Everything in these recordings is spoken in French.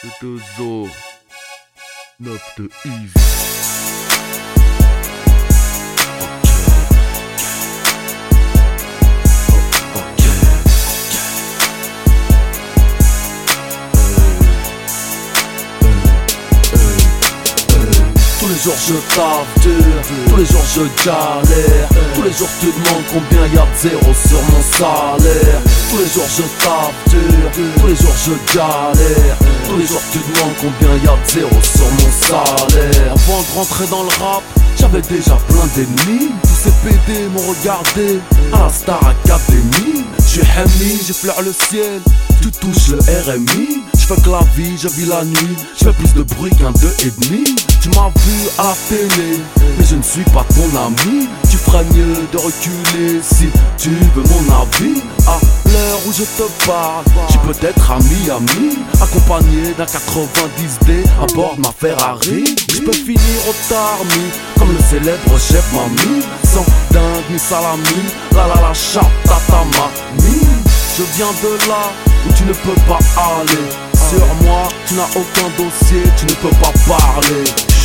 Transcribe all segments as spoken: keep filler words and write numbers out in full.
C'est deux os, neuf de Yves. Tous les jours je taffe dur, tous les jours je galère. Tous les jours tu demandes combien y'a de zéro sur mon salaire. Tous les jours je taffe dur, tous les jours je galère. Tous les jours tu demandes combien y'a de zéro sur mon salaire. Avant de rentrer dans le rap, j'avais déjà plein d'ennemis. Tous ces P D m'ont regardé à la Star Academy. J'suis Hami, j'effleure le ciel, tu touches le R M I. J'fais que la vie, je vis la nuit, j'fais plus de bruit qu'un deux et demi. Tu m'as vu à la télé, mais je ne suis pas ton ami. Tu ferais mieux de reculer si tu veux mon avis. À l'heure où je te parle, j'suis peut-être à Miami, accompagné d'un quatre-vingt-dix D à bord de ma Ferrari. J'peux finir au tarmi, comme le célèbre chef Mami. Sans dingue ni salami, la la la chata ta mamie. Je viens de là où tu ne peux pas aller. Sur moi, tu n'as aucun dossier, tu ne peux pas parler.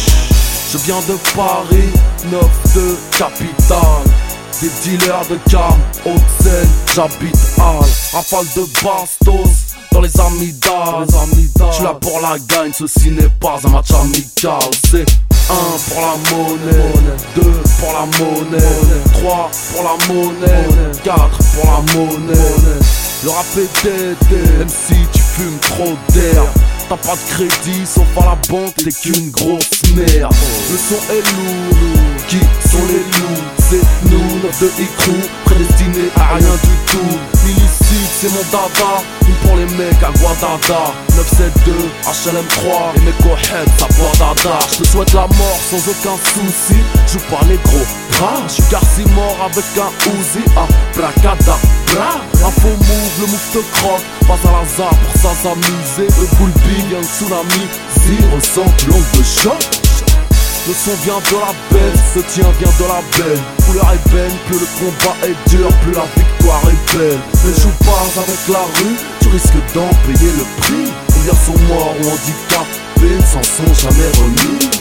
Je viens de Paris, neuf de capitale. Des dealers de cam, Haute-Seine, j'habite Halle. Rafale de bastos dans les amygdales. J'suis là pour la gagne, ceci n'est pas un match amical. C'est un pour la monnaie, deux pour la monnaie, trois pour la monnaie, quatre pour la monnaie. Le rap est dead, même si tu fumes trop d'air. T'as pas de crédit, sauf à la banque, t'es qu'une grosse merde. Le son est lourd, qui sont les loups? C'est nous, neuf de Icrou, prédestinés à rien du tout. Illicite, c'est mon dada, une pour les mecs à Guadada. neuf sept deux, H L M trois, et mes coheads, ça boit dada. J'te souhaite la mort sans aucun souci, joue pas les gros bras. J'suis Garci mort avec un Uzi, à bracadabra. Un faux move, le move te croque, pas à l'hasard pour ça s'amuser. Le boule big, un tsunami, zéro ressent l'onde de choc. Le son vient de la belle, le tien vient de la belle. Couleur est belle, plus le combat est dur, plus la victoire est belle. Ne joue pas avec la rue, tu risques d'en payer le prix. Combien sont morts ou handicapés, ne s'en sont jamais remis.